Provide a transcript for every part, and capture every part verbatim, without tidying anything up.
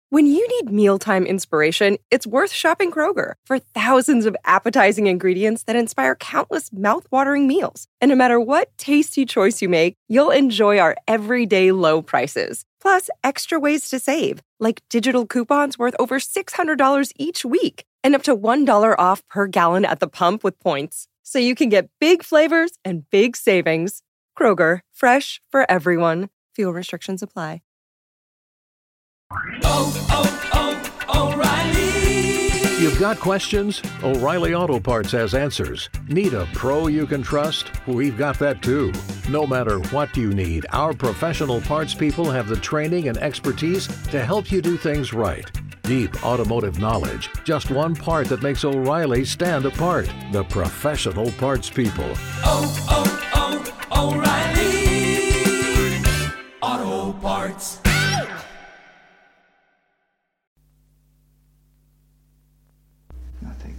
When you need mealtime inspiration, it's worth shopping Kroger for thousands of appetizing ingredients that inspire countless mouth-watering meals. And no matter what tasty choice you make, you'll enjoy our everyday low prices. Plus, extra ways to save, like digital coupons worth over six hundred dollars each week and up to one dollar off per gallon at the pump with points. So you can get big flavors and big savings. Kroger, fresh for everyone. Fuel restrictions apply. Oh, oh, oh, O'Reilly! You've got questions? O'Reilly Auto Parts has answers. Need a pro you can trust? We've got that too. No matter what you need, our professional parts people have the training and expertise to help you do things right. Deep automotive knowledge, just one part that makes O'Reilly stand apart. The professional parts people. Oh, oh, oh, O'Reilly Auto Parts. Nothing.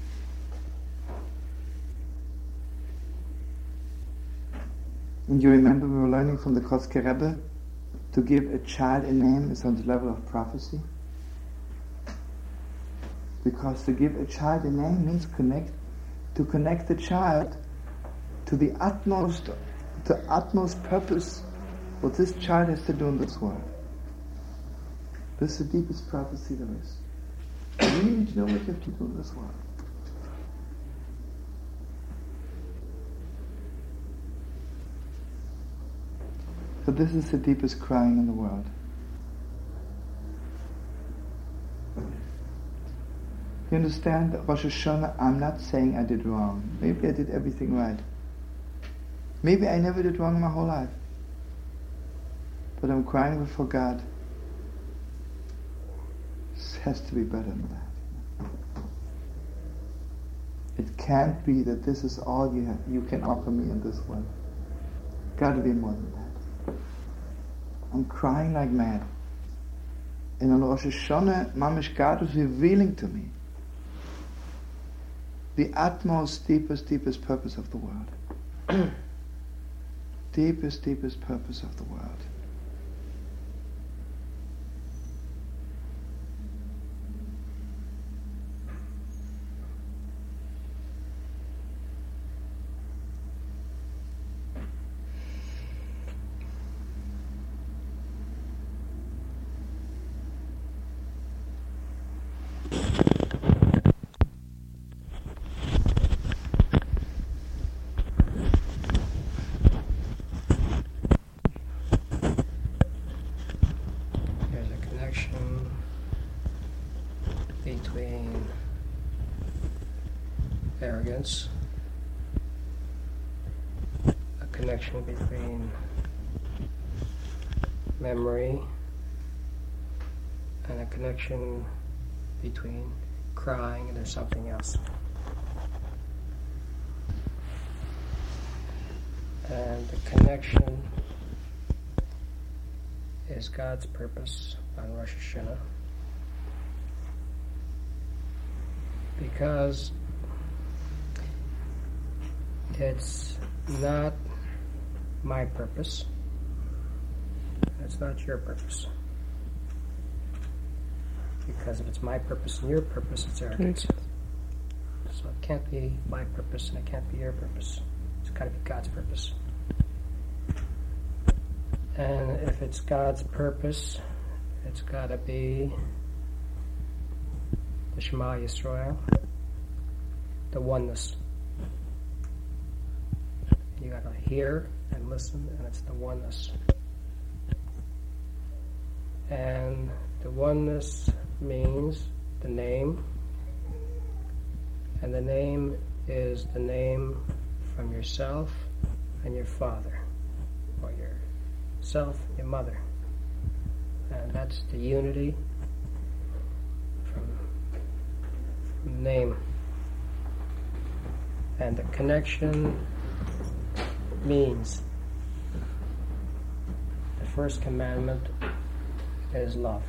And you remember we were learning from the Kotzker Rebbe to give a child a name is on the level of prophecy? Because to give a child a name means connect, to connect the child to the utmost, the utmost purpose what this child has to do in this world. This is the deepest prophecy there is. You need to know what you have to do in this world. So this is the deepest crying in the world. You understand, Rosh Hashanah, I'm not saying I did wrong. Maybe I did everything right. Maybe I never did wrong in my whole life. But I'm crying before God. This has to be better than that. It can't be that this is all you have, you can offer me in this world. Got to be more than that. I'm crying like mad. And on Rosh Hashanah, Mamish, God was revealing to me the utmost, deepest, deepest purpose of the world. Deepest, deepest purpose of the world. Between arrogance, a connection between memory, and a connection between crying and there's something else. And the connection is God's purpose on Rosh Hashanah. Because it's not my purpose, it's not your purpose. Because if it's my purpose and your purpose, it's arrogance. So it can't be my purpose and it can't be your purpose. It's got to be God's purpose. And if it's God's purpose, it's got to be the Shema Yisrael, the oneness. You got to hear and listen, and it's the oneness. And the oneness means the name, and the name is the name from yourself and your father, or yourself, your mother. And that's the unity from name. And the connection means the first commandment is love.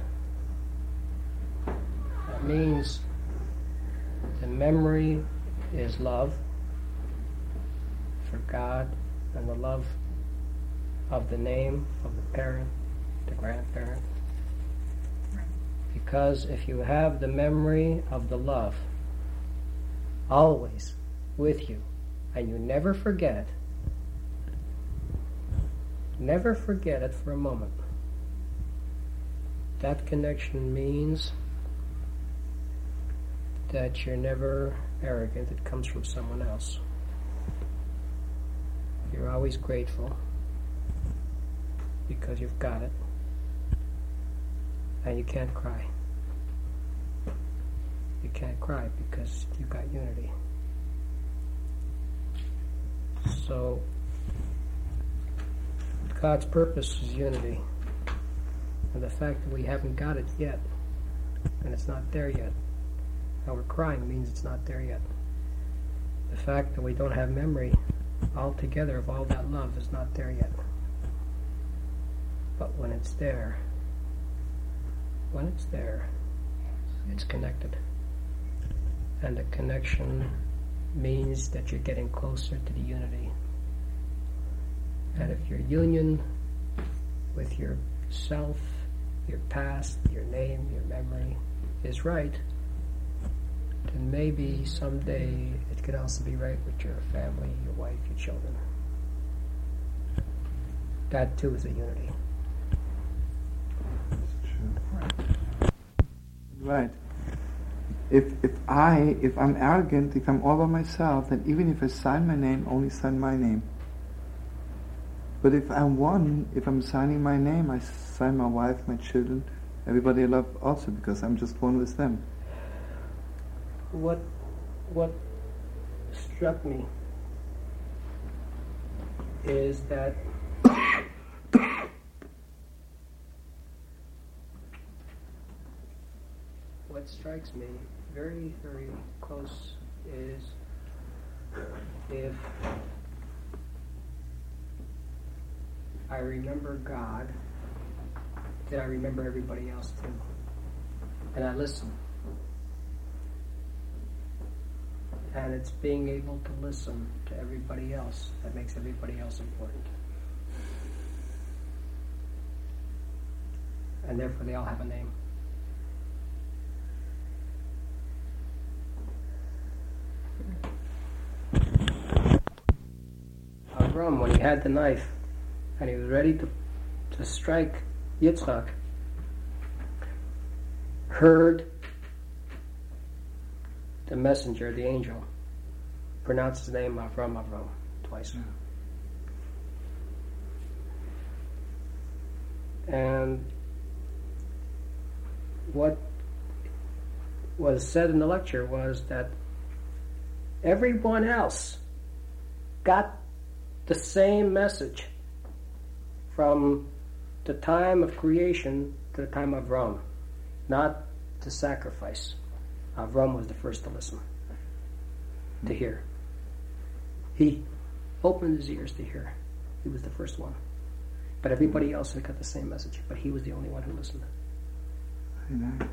That means the memory is love for God and the love of the name of the parent, the grandparent. Because if you have the memory of the love always with you, and you never forget it, never forget it for a moment, that connection means that you're never arrogant. It comes from someone else. You're always grateful because you've got it, and you can't cry. You can't cry because you've got unity. So God's purpose is unity, and the fact that we haven't got it yet, and it's not there yet, and we're crying means it's not there yet. The fact that we don't have memory altogether of all that love is not there yet. But when it's there, when it's there, it's connected. And the connection means that you're getting closer to the unity. And if your union with your self, your past, your name, your memory is right, then maybe someday it could also be right with your family, your wife, your children. That too is a unity. Right. If if I if I'm arrogant, if I'm all by myself, then even if I sign my name, only sign my name. But if I'm one, if I'm signing my name, I sign my wife, my children, everybody I love also, because I'm just one with them. What what struck me is that what strikes me very, very close is if I remember God, then I remember everybody else too. And I listen. And it's being able to listen to everybody else that makes everybody else important. And therefore they all have a name. Avram, when he had the knife and he was ready to, to strike Yitzchak, heard the messenger, the angel, pronounce his name Avram, Avram, twice. And what was said in the lecture was that everyone else got the same message from the time of creation to the time of Avram, not to sacrifice. Avram was the first to listen, to hear. He opened his ears to hear. He was the first one. But everybody else had got the same message, but he was the only one who listened. Amen.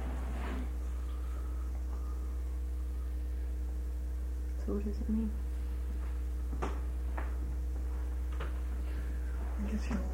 So what does it mean? I guess you're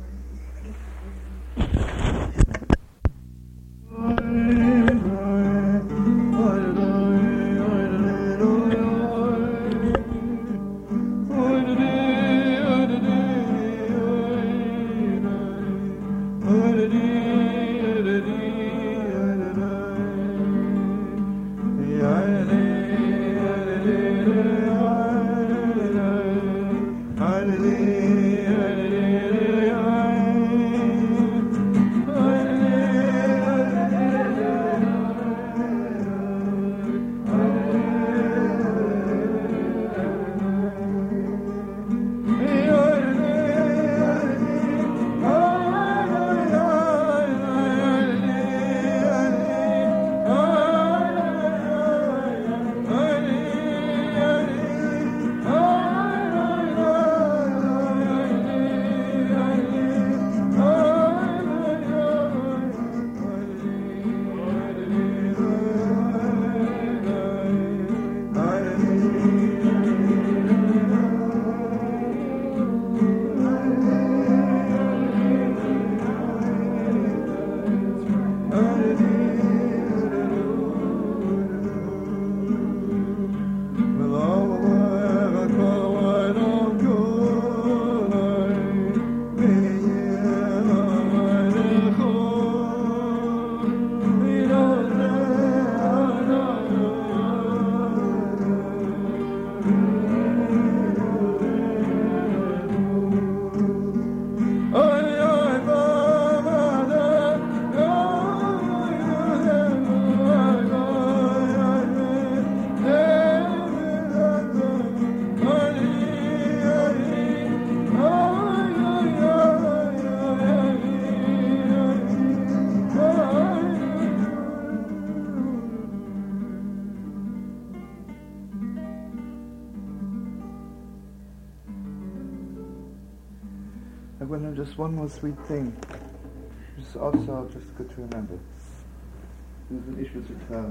just one more sweet thing. It's also just good to remember. This is an issue to tell.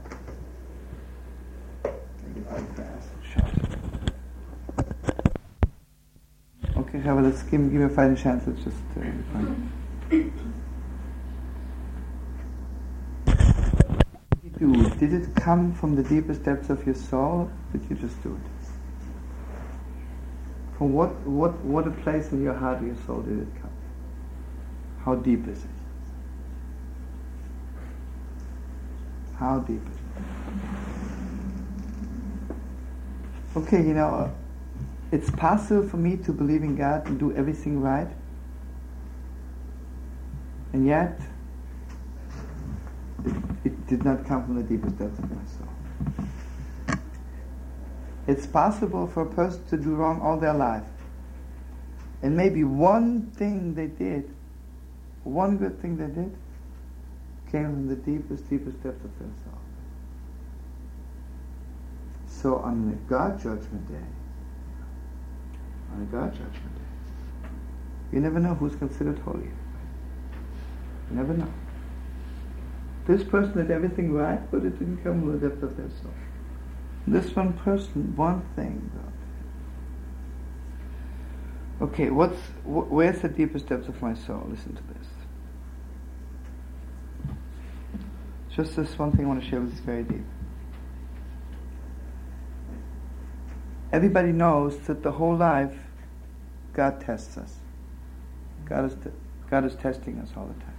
Make it very fast and short. Okay, Shabbat, let's give, give me a fighting chance. Let's just uh, fine. Do, did it come from the deepest depths of your soul? Did you just do it? From what, what, what a place in your heart or your soul did it come? How deep is it? How deep is it? Okay, you know, uh, it's possible for me to believe in God and do everything right, and yet it, it did not come from the deepest depths of my soul. It's possible for a person to do wrong all their life, and maybe one thing they did, one good thing they did, came from the deepest, deepest depths of their soul. So on the God Judgment Day, on the God Judgment Day, you never know who's considered holy. You never know. This person did everything right, but it didn't come from the depth of their soul. This one person, one thing, though. Okay, what's wh- where's the deepest depths of my soul? Listen to this. Just this one thing I want to share with you is very deep. Everybody knows that the whole life, God tests us. God is, t- God is testing us all the time.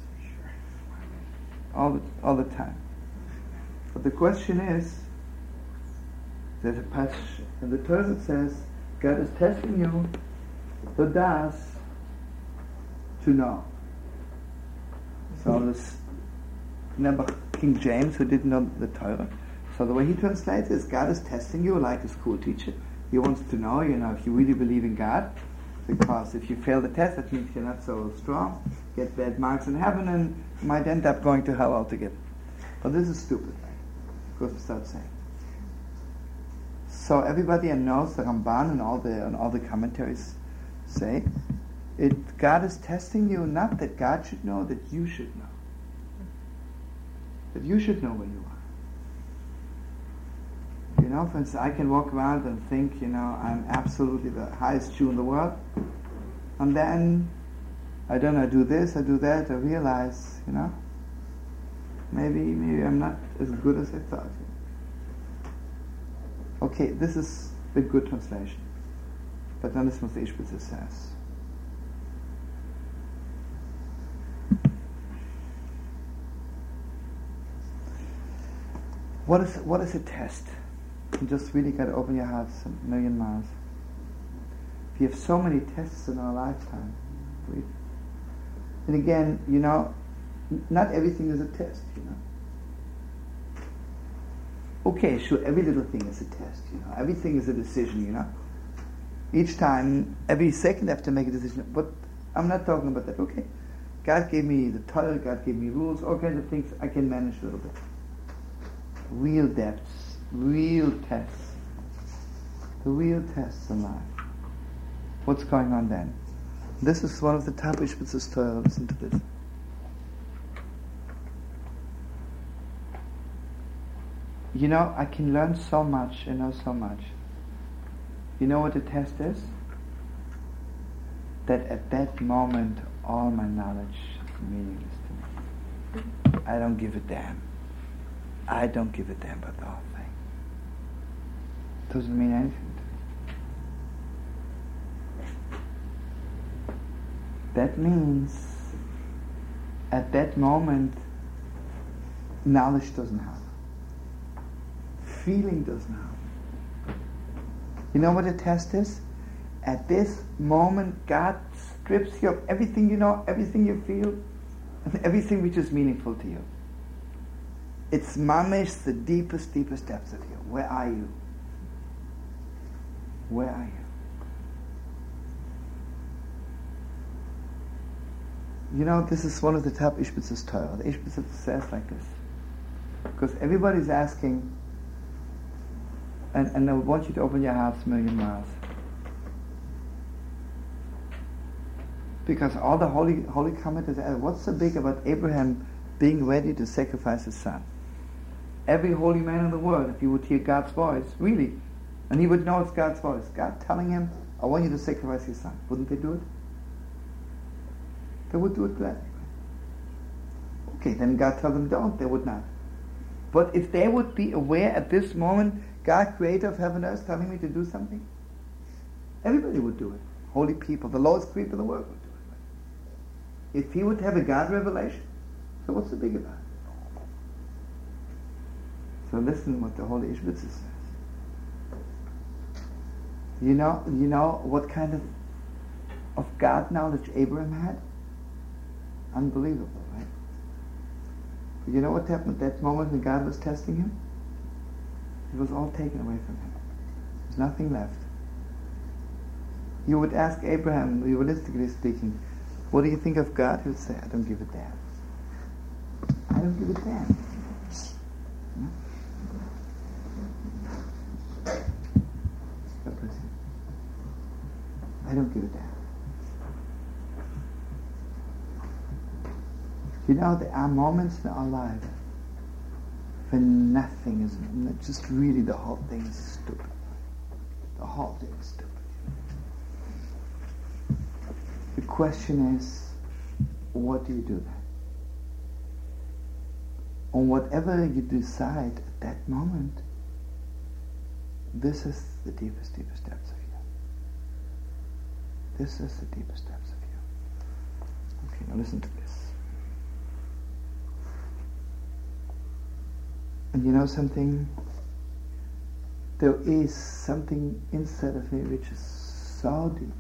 All the, all the time. But the question is, there's a passage in the Torah that says, God is testing you, the das, to know. So this, remember King James, who didn't know the Torah, so the way he translates is, God is testing you like a school teacher. He wants to know, you know, if you really believe in God, because if you fail the test, that means you're not so strong, get bad marks in heaven, and you might end up going to hell altogether. But this is stupid, goes without saying. So everybody knows the Ramban and all the and all the commentaries say, it God is testing you, not that God should know, that you should know. That you should know where you are. You know, for instance, I can walk around and think, you know, I'm absolutely the highest Jew in the world, and then I don't know, I do this, I do that, I realize, you know, maybe maybe I'm not as good as I thought. Okay, this is a good translation, but then this is what the Ishbitzer says. What is what is a test? You just really got to open your hearts a million miles. We have so many tests in our lifetime. We, and again, you know, not everything is a test, you know. Okay, sure, every little thing is a test, you know. Everything is a decision, you know. Each time, every second I have to make a decision. But I'm not talking about that. Okay, God gave me the Torah, God gave me rules, all kinds of things I can manage a little bit. Real depths, real tests. The real tests in life. What's going on then? This is one of the top Ishbitz's Torah. Listen to this. You know, I can learn so much and know so much. You know what the test is? That at that moment, all my knowledge is meaningless to me. I don't give a damn. I don't give a damn about the whole thing. Doesn't mean anything to me. That means, at that moment, knowledge doesn't happen. Feeling doesn't happen. You know what a test is? At this moment, God strips you of everything you know, everything you feel, and everything which is meaningful to you. It's mamish, the deepest, deepest depths of you. Where are you? Where are you? You know, this is one of the top Ishbitz's Torah. The Ishbitz says like this. Because everybody's asking, and, and I want you to open your hearts a million miles. Because all the holy holy commentators ask, what's so big about Abraham being ready to sacrifice his son? Every holy man in the world, if he would hear God's voice, really, and he would know it's God's voice, God telling him, I want you to sacrifice your son, wouldn't they do it? They would do it gladly. Okay, then God told them don't, they would not. But if they would be aware at this moment, God, creator of heaven and earth, telling me to do something, everybody would do it. Holy people, the lowest creep in the world would do it. If he would have a God revelation, so what's so big about it? So listen what the Holy Ishbitzer says. You know, you know what kind of of God knowledge Abraham had? Unbelievable, right? But you know what happened at that moment when God was testing him? It was all taken away from him. There's nothing left. You would ask Abraham, realistically speaking, what do you think of God? He would say, I don't give a damn. I don't give a damn. Hmm? God bless you. I don't give a damn. You know, there are moments in our life when nothing is, just really the whole thing is stupid. The whole thing is stupid. The question is, what do you do then? On whatever you decide at that moment, this is the deepest, deepest depths of you. This is the deepest depths of you. Okay, now listen to this. And you know something? There is something inside of me which is so deep.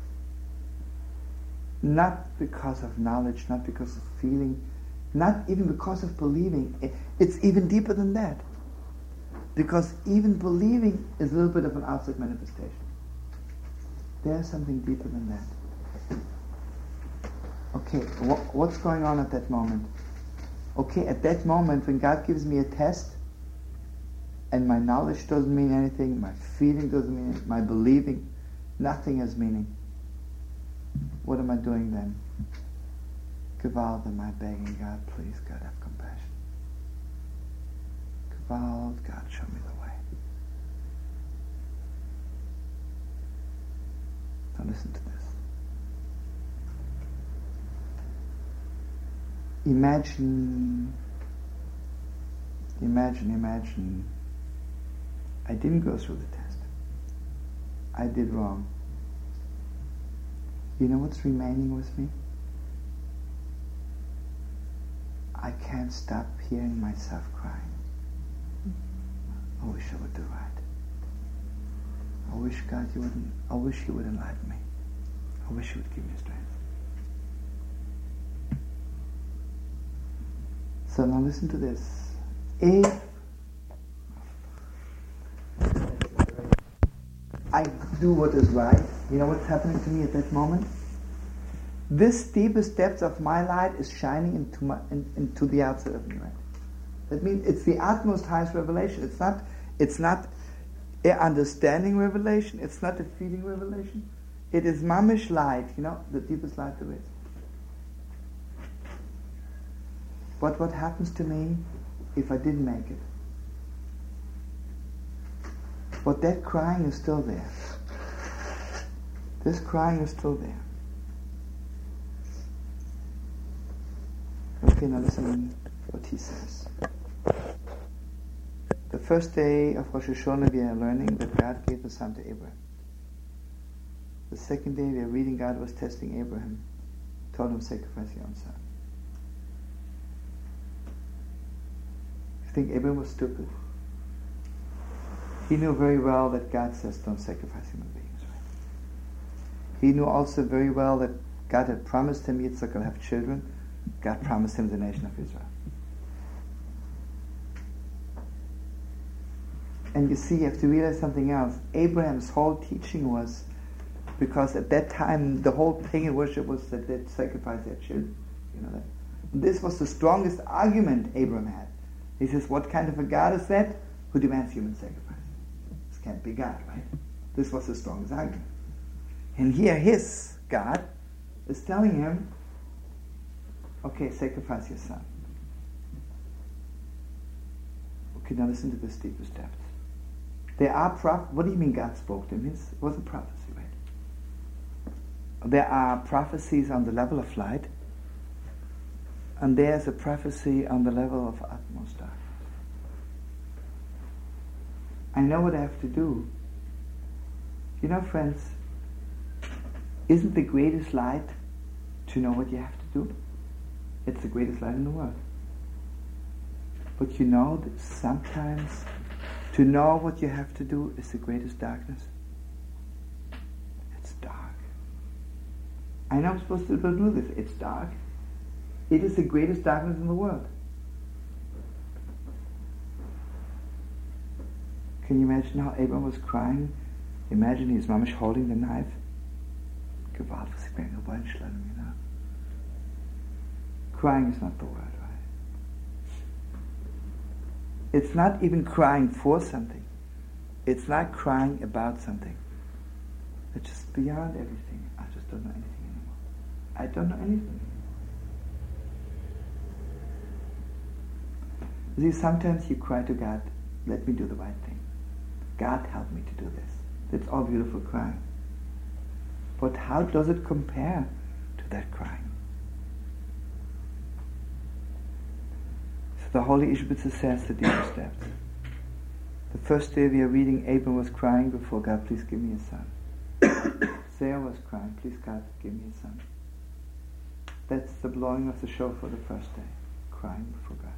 Not because of knowledge, not because of feeling, not even because of believing. It's even deeper than that. Because even believing is a little bit of an outside manifestation. There's something deeper than that. Okay, wh- what's going on at that moment? Okay, at that moment when God gives me a test and my knowledge doesn't mean anything, my feeling doesn't mean anything, my believing, nothing has meaning. What am I doing then? Gewalt, am I begging God, please, God, have compassion. Gewalt, God, show me the way. Now listen to this. Imagine, imagine, imagine, I didn't go through the test. I did wrong. You know what's remaining with me? I can't stop hearing myself crying. I wish I would do right. I wish, God, you wouldn't, I wish you would enlighten me. I wish you would give me strength. So now listen to this. If I do what is right, you know what's happening to me at that moment? This deepest depths of my light is shining into my in, into the outside of me, right? That means it's the utmost highest revelation. It's not it's not an understanding revelation, it's not a feeling revelation. It is mamish light, you know, the deepest light there is. But what happens to me if I didn't make it? But that crying is still there. This crying is still there. Okay, now listen what he says. The first day of Rosh Hashanah we are learning that God gave the son to Abraham. The second day we are reading God was testing Abraham, told him sacrifice your own son. You think Abraham was stupid? He knew very well that God says don't sacrifice human beings, right? He knew also very well that God had promised him Yitzchak will have children. God promised him the nation of Israel. And you see, you have to realize something else. Abraham's whole teaching was, because at that time the whole pagan worship was that they'd sacrifice their children. You know that. This was the strongest argument Abraham had. He says, what kind of a God is that who demands human sacrifice? This can't be God, right? This was the strongest argument. And here his God is telling him, okay, sacrifice your son. Okay, now listen to this deepest depth. There are proph- what do you mean God spoke to him? It wasn't prophecy, right? There are prophecies on the level of light, and there's a prophecy on the level of utmost darkness. I know what I have to do. You know, friends, isn't the greatest light to know what you have to do? It's the greatest light in the world. But you know that sometimes to know what you have to do is the greatest darkness. It's dark. I know I'm supposed to do this. It's dark. It is the greatest darkness in the world. Can you imagine how Abraham was crying? Imagine his mom is holding the knife. Gewalt, was ich mir reinschlagen, you know. Crying is not the word, right? It's not even crying for something. It's not crying about something. It's just beyond everything. I just don't know anything anymore. I don't know anything. You see, sometimes you cry to God, let me do the right thing. God help me to do this. That's all beautiful crying. But how does it compare to that crying? So the Holy Ishbitzer says the deeper steps. The first day we are reading, Abram was crying before God, please give me a son. Sarah was crying, please God, give me a son. That's the blowing of the shofar the first day, crying before God.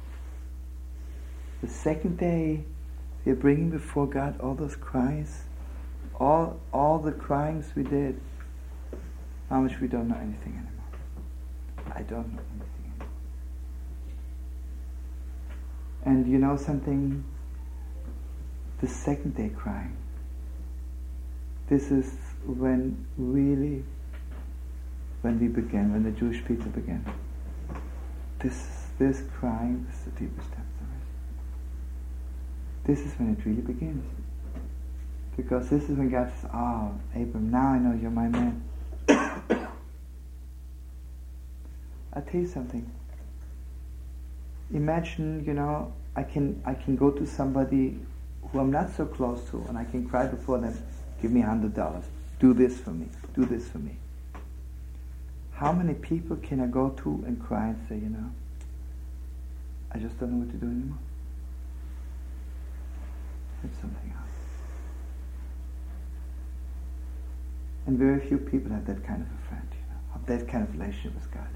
The second day, we are bringing before God all those cries, all all the cryings we did. How much we don't know anything anymore. I don't know anything anymore. And you know something? The second day crying. This is when really, when we begin, when the Jewish people begin. This this crying is the deepest depth. This is when it really begins. Because this is when God says, oh, Abram, now I know you're my man. I'll tell you something. Imagine, you know, I can I can go to somebody who I'm not so close to and I can cry before them, give me a hundred dollars. Do this for me. Do this for me. How many people can I go to and cry and say, you know, I just don't know what to do anymore? It's something else. And very few people have that kind of a friend, you know, have that kind of relationship with God.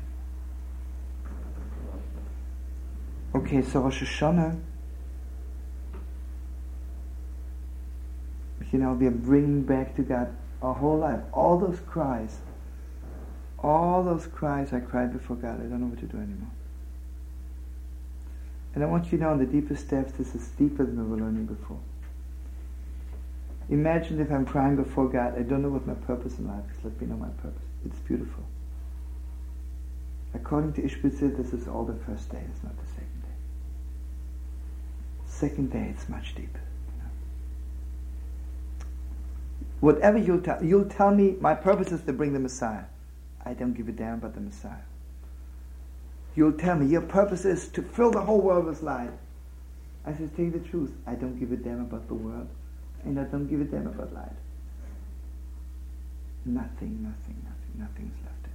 Okay, so Rosh Hashanah, you know, we are bringing back to God our whole life. All those cries, all those cries I cried before God, I don't know what to do anymore. And I want you to know in the deepest depths, this is deeper than we were learning before. Imagine if I'm crying before God, I don't know what my purpose in life is. Let me know my purpose. It's beautiful. According to Ishbitzer, this is all the first day, it's not the second day. Second day, it's much deeper. You know? Whatever you'll tell, you'll tell me, my purpose is to bring the Messiah. I don't give a damn about the Messiah. You'll tell me, your purpose is to fill the whole world with light. I say, tell you the truth, I don't give a damn about the world. And I don't give a damn about light. Nothing, nothing, nothing, nothing's left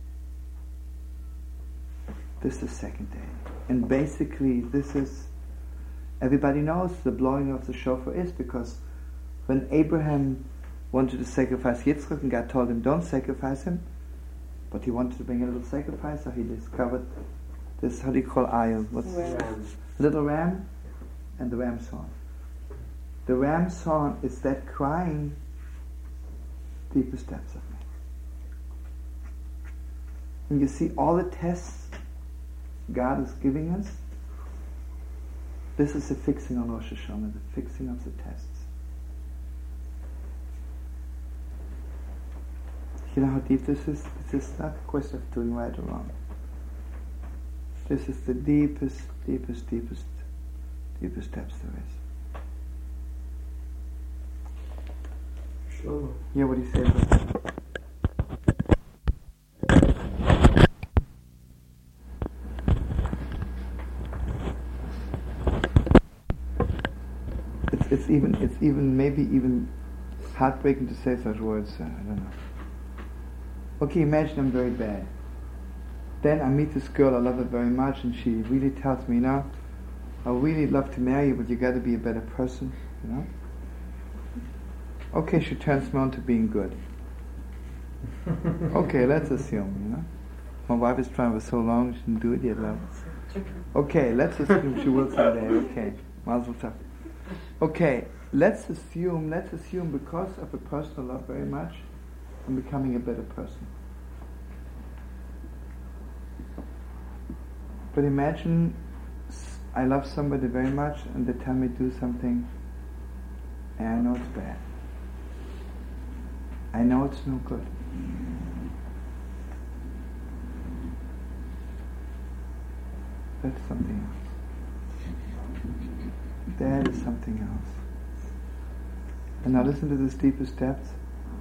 anymore. This is the second day. And basically, this is, everybody knows the blowing of the shofar is because when Abraham wanted to sacrifice Yitzchak and God told him, don't sacrifice him, but he wanted to bring a little sacrifice, so he discovered this, how do you call ayil? What's Ram. Little ram and the ram's horn. The ram's horn is that crying, deepest depths of me. And you see all the tests God is giving us, this is the fixing on Rosh Hashanah, the fixing of the tests. You know how deep this is? This is not a question of doing right or wrong. This is the deepest, deepest, deepest, deepest depths there is. Sure. Yeah, what do you say about that? it's even, it's even, maybe even heartbreaking to say such words. Uh, I don't know. Okay, imagine I'm very bad. Then I meet this girl, I love her very much, and she really tells me, you know, I really love to marry you, but you got to be a better person, you know. Okay, she turns me on to being good. Okay, let's assume, you know. My wife is trying for so long, she didn't do it yet, love. Okay, let's assume she will someday. Okay, Mazel tov. Okay, let's assume, let's assume because of a person I love very much, I'm becoming a better person. But imagine I love somebody very much and they tell me to do something and I know it's bad. I know it's no good. That's something else. That is something else. And now listen to this deepest depth.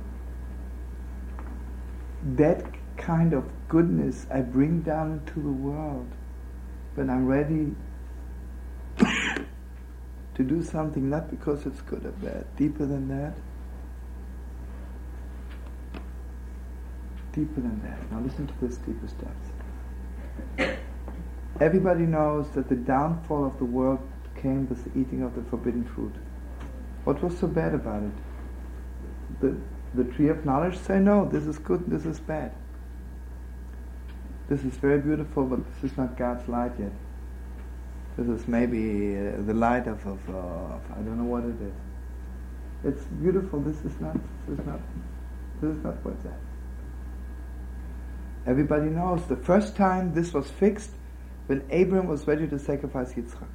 That kind of goodness I bring down into the world when I'm ready to do something, not because it's good or bad, deeper than that. Deeper than that. Now listen to this deepest depth. Everybody knows that the downfall of the world came with the eating of the forbidden fruit. What was so bad about it? The, the tree of knowledge say, no, this is good, this is bad. This is very beautiful, but this is not God's light yet. This is maybe uh, the light of, of, uh, of, I don't know what it is. It's beautiful, this is not, this is not, this is not what's that. Everybody knows the first time this was fixed when Abraham was ready to sacrifice Yitzchak.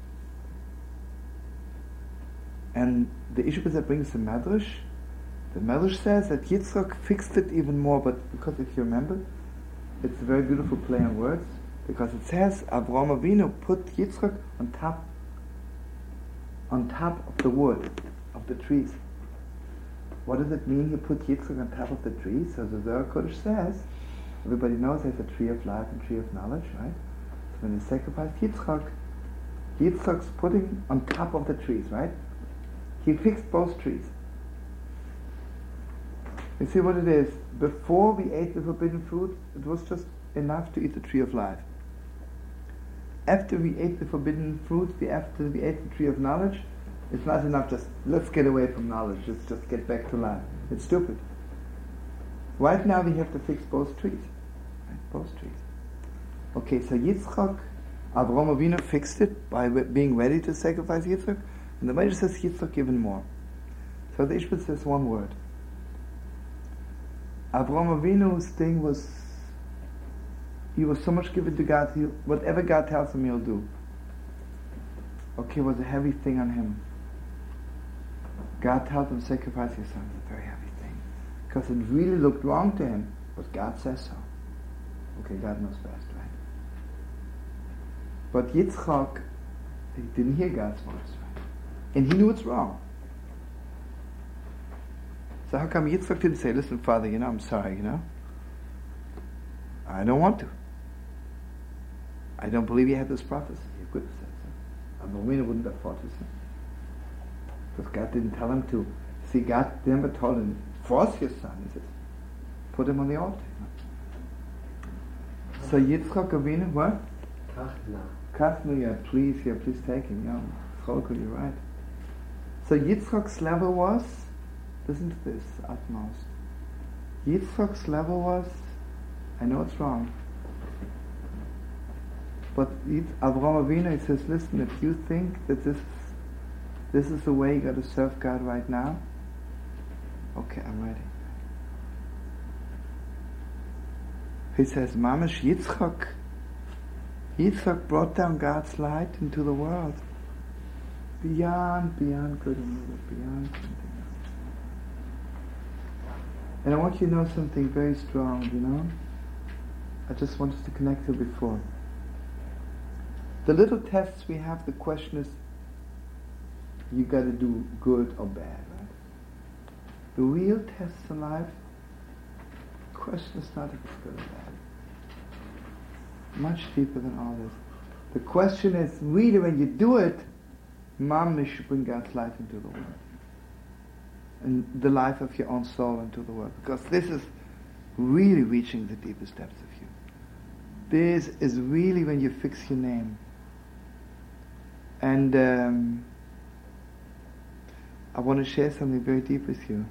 And the Ishbitzer brings the Medrash. The Medrash says that Yitzchak fixed it even more, but because if you remember, it's a very beautiful play on words, because it says Avraham Avinu put Yitzchak on top, on top of the wood, of the trees. What does it mean he put Yitzchak on top of the trees? So the Zohar Kodesh says, everybody knows there's a tree of life and tree of knowledge, right? So when he sacrificed Yitzchak, Yitzchak's putting on top of the trees, right? He fixed both trees. You see what it is? Before we ate the forbidden fruit, it was just enough to eat the tree of life. After we ate the forbidden fruit, we, after we ate the tree of knowledge, it's not enough just, let's get away from knowledge, let's just get back to life. It's stupid. Right now we have to fix both trees. Right? Both trees. Okay, so Yitzchak, Avraham Avinu fixed it by being ready to sacrifice Yitzchak, and the Medrash says Yitzchak even more. So the Ishbitzer says one word. Avraham Avinu's thing was, he was so much given to God, he, whatever God tells him he'll do. Okay, it was a heavy thing on him. God told him sacrifice your son, it's a very heavy thing. Because it really looked wrong to him, but God says so. Okay, God knows best, right? But Yitzchak, he didn't hear God's voice, right? And he knew it's wrong. So how come Yitzchak didn't say, listen, Father, you know, I'm sorry, you know? I don't want to. I don't believe you had this prophecy. You could have said so. Avraham wouldn't have fought his son. Because God didn't tell him to. See, God never told him, force your son. He says, put him on the altar. You know? So Yitzchak Avinu, what? Kachna. Kachna, yeah, please, yeah, please take him. Yeah, Cholkul, you're right. So Yitzchak's level was, listen to this, utmost. Yitzchak's level was, I know it's wrong, but Avraham Avinu, he says, listen, if you think that this this is the way you got to serve God right now, okay, I'm ready. He says, Mamash Yitzchak, Yitzchak brought down God's light into the world, beyond, beyond good and evil, beyond something else. And I want you to know something very strong, you know? I just wanted to connect to before. The little tests we have, the question is, you got to do good or bad, right? The real tests in life, the question is not if it's good or bad. Much deeper than all this. The question is, really, when you do it, Mom, may you bring God's life into the world. And the life of your own soul into the world. Because this is really reaching the deepest depths of you. This is really when you fix your name. And um, I want to share something very deep with you.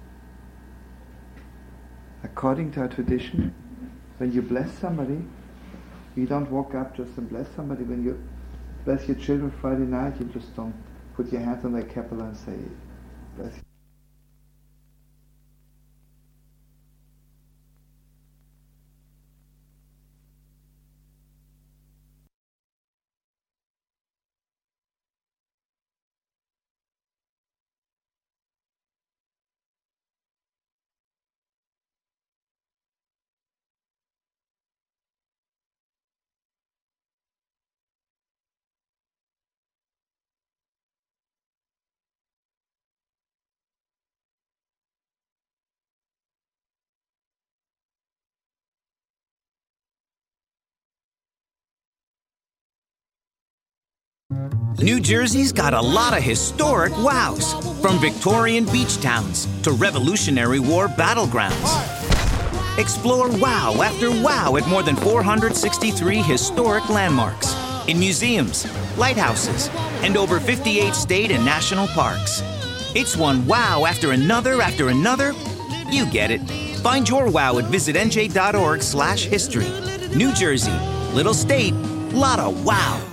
According to our tradition, when you bless somebody, you don't walk up just and bless somebody. When you bless your children Friday night, you just don't put your hands on their capella and say, bless you. New Jersey's got a lot of historic wows, from Victorian beach towns to Revolutionary War battlegrounds. Explore wow after wow at more than four hundred sixty-three historic landmarks, in museums, lighthouses, and over fifty-eight state and national parks. It's one wow after another after another. You get it. Find your wow at visit N J dot org slash history. New Jersey, little state, lot of wow.